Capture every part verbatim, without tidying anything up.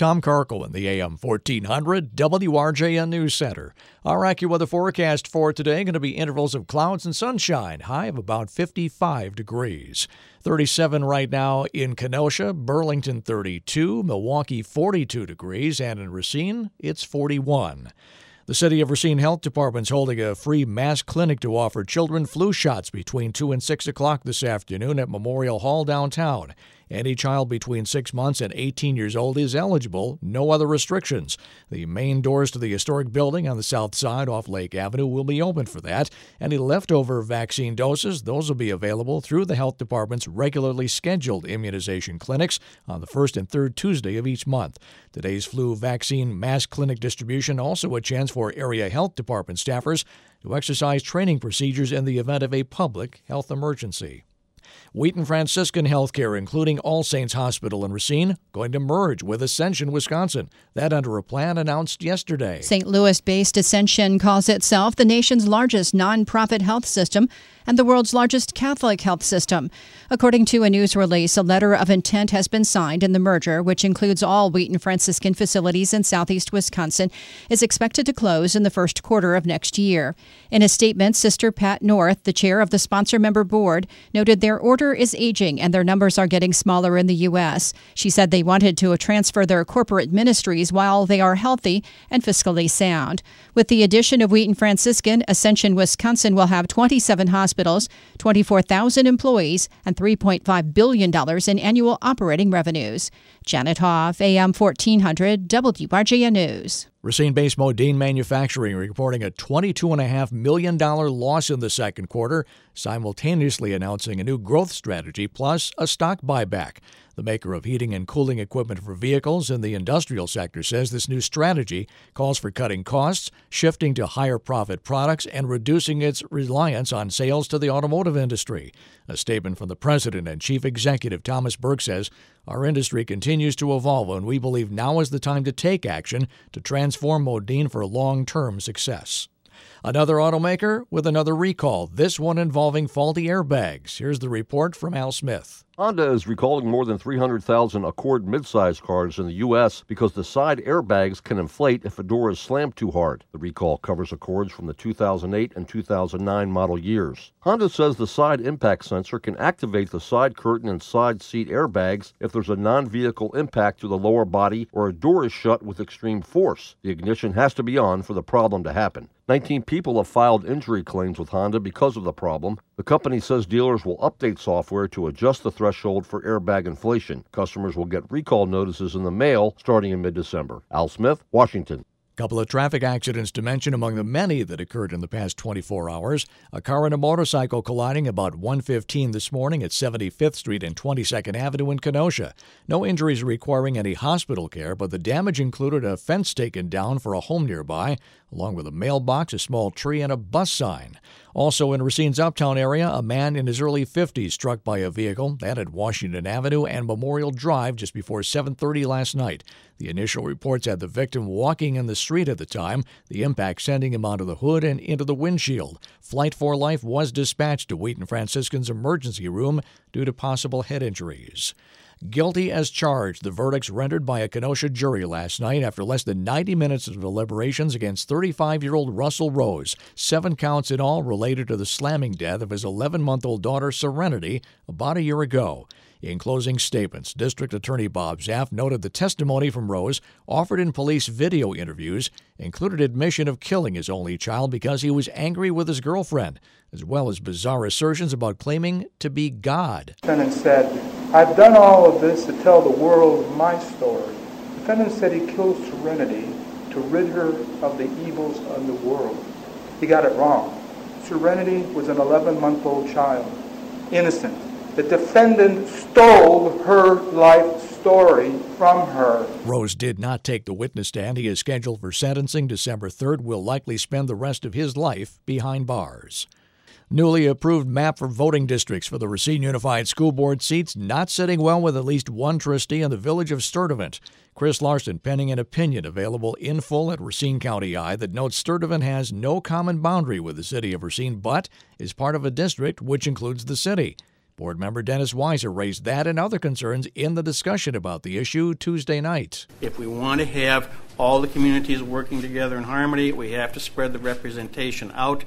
Tom Karkel in the A M fourteen hundred W R J N News Center. Our AccuWeather forecast for today going to be intervals of clouds and sunshine, high of about fifty-five degrees. thirty-seven right now in Kenosha, Burlington thirty-two, Milwaukee forty-two degrees, and in Racine it's forty-one. The City of Racine Health Department's holding a free mass clinic to offer children flu shots between two and six o'clock this afternoon at Memorial Hall downtown. Any child between six months and eighteen years old is eligible, no other restrictions. The main doors to the historic building on the south side off Lake Avenue will be open for that. Any leftover vaccine doses, those will be available through the health department's regularly scheduled immunization clinics on the first and third Tuesday of each month. Today's flu vaccine mass clinic distribution also a chance for area health department staffers to exercise training procedures in the event of a public health emergency. Wheaton Franciscan Healthcare, including All Saints Hospital in Racine, going to merge with Ascension, Wisconsin. That under a plan announced yesterday. Saint Louis-based Ascension calls itself the nation's largest nonprofit health system and the world's largest Catholic health system. According to a news release, a letter of intent has been signed, and the merger, which includes all Wheaton Franciscan facilities in southeast Wisconsin, is expected to close in the first quarter of next year. In a statement, Sister Pat North, the chair of the sponsor member board, noted their order is aging and their numbers are getting smaller in the U S. She said they wanted to transfer their corporate ministries while they are healthy and fiscally sound. With the addition of Wheaton Franciscan, Ascension, Wisconsin will have twenty-seven hospitals, twenty-four thousand employees, and three point five billion dollars in annual operating revenues. Janet Hoff, A M fourteen hundred, W R J N News. Racine-based Modine Manufacturing reporting a twenty-two point five million dollars loss in the second quarter, simultaneously announcing a new growth strategy plus a stock buyback. The maker of heating and cooling equipment for vehicles in the industrial sector says this new strategy calls for cutting costs, shifting to higher profit products, and reducing its reliance on sales to the automotive industry. A statement from the president and chief executive, Thomas Burke, says, "Our industry continues to evolve, and we believe now is the time to take action to transform Modine for long-term success." Another automaker with another recall, this one involving faulty airbags. Here's the report from Al Smith. Honda is recalling more than three hundred thousand Accord midsize cars in the U S because the side airbags can inflate if a door is slammed too hard. The recall covers Accords from the two thousand eight and two thousand nine model years. Honda says the side impact sensor can activate the side curtain and side seat airbags if there's a non-vehicle impact to the lower body or a door is shut with extreme force. The ignition has to be on for the problem to happen. nineteen people have filed injury claims with Honda because of the problem. The company says dealers will update software to adjust the threshold for airbag inflation. Customers will get recall notices in the mail starting in mid-December. Al Smith, Washington. Couple of traffic accidents to mention among the many that occurred in the past twenty-four hours. A car and a motorcycle colliding about one fifteen this morning at seventy-fifth Street and twenty-second Avenue in Kenosha. No injuries requiring any hospital care, but the damage included a fence taken down for a home nearby, along with a mailbox, a small tree, and a bus sign. Also in Racine's uptown area, a man in his early fifties struck by a vehicle that at Washington Avenue and Memorial Drive just before seven thirty last night. The initial reports had the victim walking in the street at the time, the impact sending him onto the hood and into the windshield. Flight for Life was dispatched to Wheaton Franciscan's emergency room due to possible head injuries. Guilty as charged, the verdicts rendered by a Kenosha jury last night after less than ninety minutes of deliberations against thirty-five-year-old Russell Rose. Seven counts in all related to the slamming death of his eleven-month-old daughter, Serenity, about a year ago. In closing statements, District Attorney Bob Zaff noted the testimony from Rose, offered in police video interviews, included admission of killing his only child because he was angry with his girlfriend, as well as bizarre assertions about claiming to be God. The defendant said, "I've done all of this to tell the world my story." The defendant said he killed Serenity to rid her of the evils of the world. He got it wrong. Serenity was an eleven-month-old child, innocent. The defendant stole her life story from her. Rose did not take the witness stand. He is scheduled for sentencing December third. Will likely spend the rest of his life behind bars. Newly approved map for voting districts for the Racine Unified School Board seats not sitting well with at least one trustee in the village of Sturtevant. Chris Larson penning an opinion available in full at Racine County Eye that notes Sturtevant has no common boundary with the city of Racine, but is part of a district which includes the city. Board member Dennis Weiser raised that and other concerns in the discussion about the issue Tuesday night. If we want to have all the communities working together in harmony, we have to spread the representation out.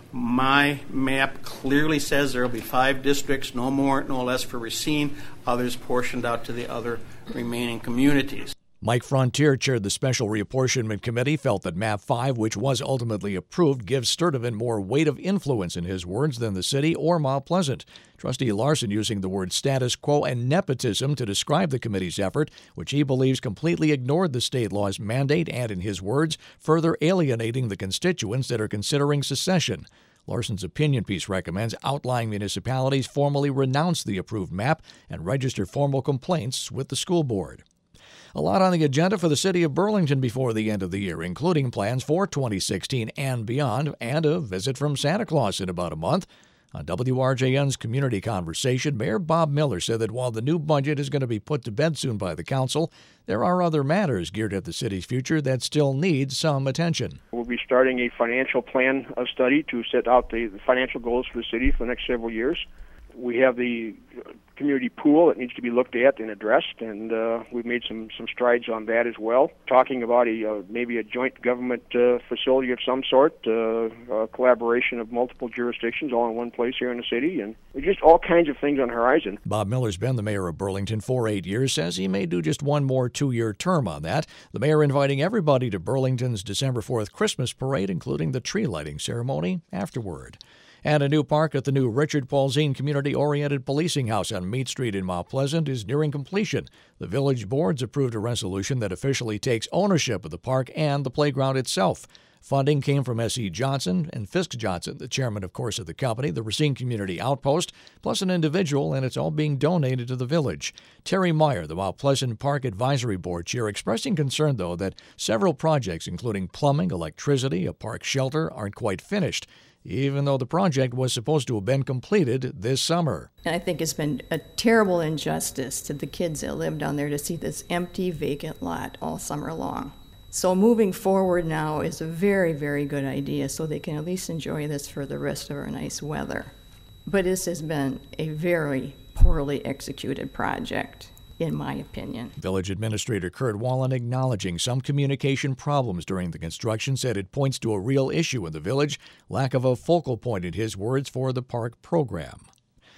My map clearly says there will be five districts, no more, no less for Racine, others portioned out to the other remaining communities. Mike Frontier chaired the Special Reapportionment Committee, felt that Map five, which was ultimately approved, gives Sturtevant more weight of influence, in his words, than the city or Mount Pleasant. Trustee Larson using the word status quo and nepotism to describe the committee's effort, which he believes completely ignored the state law's mandate and, in his words, further alienating the constituents that are considering secession. Larson's opinion piece recommends outlying municipalities formally renounce the approved map and register formal complaints with the school board. A lot on the agenda for the city of Burlington before the end of the year, including plans for twenty sixteen and beyond, and a visit from Santa Claus in about a month. On W R J N's Community Conversation, Mayor Bob Miller said that while the new budget is going to be put to bed soon by the council, there are other matters geared at the city's future that still need some attention. We'll be starting a financial plan uh, study to set out the, the financial goals for the city for the next several years. We have the community pool that needs to be looked at and addressed, and uh, we've made some, some strides on that as well. Talking about a uh, maybe a joint government uh, facility of some sort, uh, a collaboration of multiple jurisdictions all in one place here in the city, and just all kinds of things on the horizon. Bob Miller's been the mayor of Burlington for eight years, says he may do just one more two-year term on that. The mayor inviting everybody to Burlington's December fourth Christmas parade, including the tree lighting ceremony afterward. And a new park at the new Richard Paulzine Community-Oriented Policing House on Meade Street in Mount Pleasant is nearing completion. The village boards approved a resolution that officially takes ownership of the park and the playground itself. Funding came from S E. Johnson and Fisk Johnson, the chairman, of course, of the company, the Racine Community Outpost, plus an individual, and it's all being donated to the village. Terry Meyer, the Mount Pleasant Park Advisory Board chair, expressing concern, though, that several projects, including plumbing, electricity, a park shelter, aren't quite finished, even though the project was supposed to have been completed this summer. I think it's been a terrible injustice to the kids that live down there to see this empty, vacant lot all summer long. So moving forward now is a very, very good idea, so they can at least enjoy this for the rest of our nice weather. But this has been a very poorly executed project, in my opinion. Village Administrator Kurt Wallen, acknowledging some communication problems during the construction, said it points to a real issue in the village, lack of a focal point, in his words, for the park program.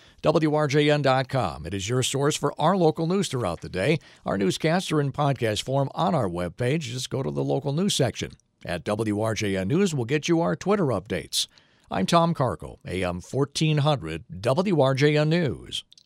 W R J N dot com. It is your source for our local news throughout the day. Our newscasts are in podcast form on our webpage. Just go to the local news section. At W R J N News, we'll get you our Twitter updates. I'm Tom Carco, A M fourteen hundred W R J N News.